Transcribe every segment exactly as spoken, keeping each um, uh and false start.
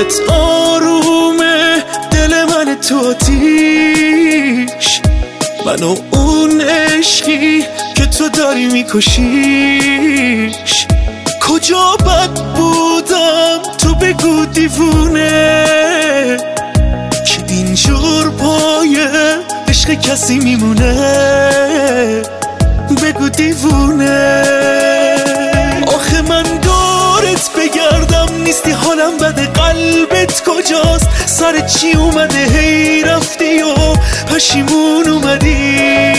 حالت آرومه، دل من تو آتیش، من و اون عشقی که تو داری میکشیش. کجا بد بودم تو بگو دیوونه، که اینجور پایه عشق کسی میمونه. بگو دیوونه. آخه من دورت بگردم نیستی، حالم بده، قلبت کجاست؟ سر چی اومده هی رفتی و پشیمون اومدی؟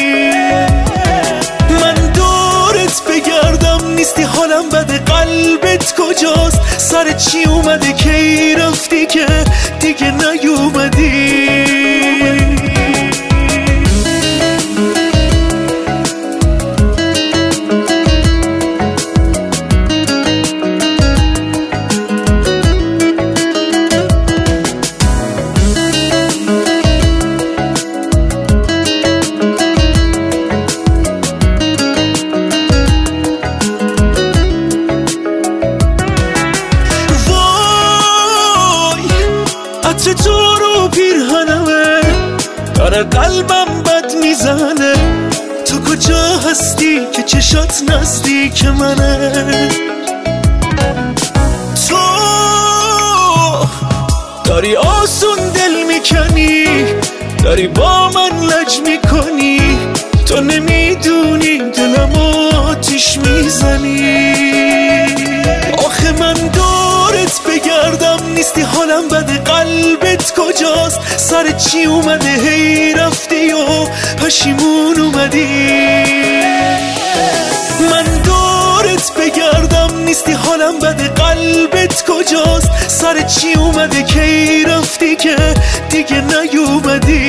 من دورت بگردم نیستی، حالم بده، قلبت کجاست؟ سر چی اومده کی رفتی که دیگه نیومدی؟ عطر تو رو پیرهنمه، داره قلبم بد میزنه. تو کجا هستی که چشات نزدیک منه؟ تو داری آسون دل میکنی، داری با من لج میکنی. تو نمیدونی دلم آتیش میزنی. آخه من دورت بگردم نیستی، حالم بده، قلبت کجاست؟ سر چی اومده هی رفتی و پشیمون اومدی؟ من دورت بگردم نیستی، حالم بده، قلبت کجاست؟ سر چی اومده کی رفتی که دیگه نیومدی؟